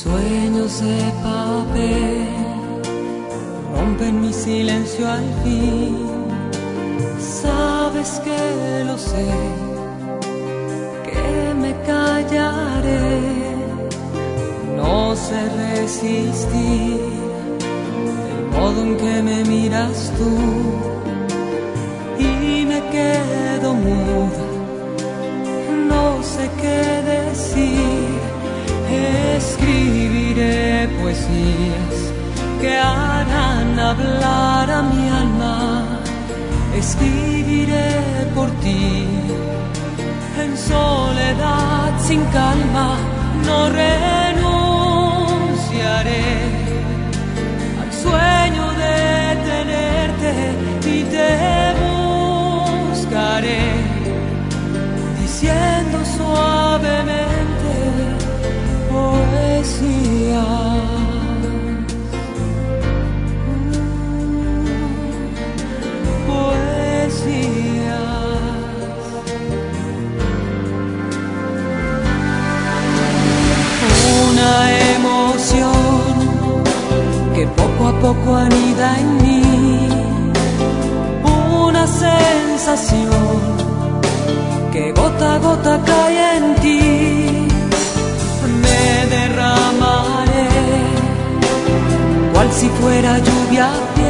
Sueños de papel rompen mi silencio al fin. Sabes que lo sé, que me callaré. No sé resistir el modo en que me miras tú y me quedo muda. No sé qué decir. Escribiré poesías que harán hablar a mi alma. Escribiré por ti en soledad, sin calma. No renunciaré al sueño de tenerte y te buscaré diciendo suavemente poesía. Una emoción que poco a poco anida en mí, una sensación que gota a gota cae en ti. Me derramaré cual si fuera lluvia.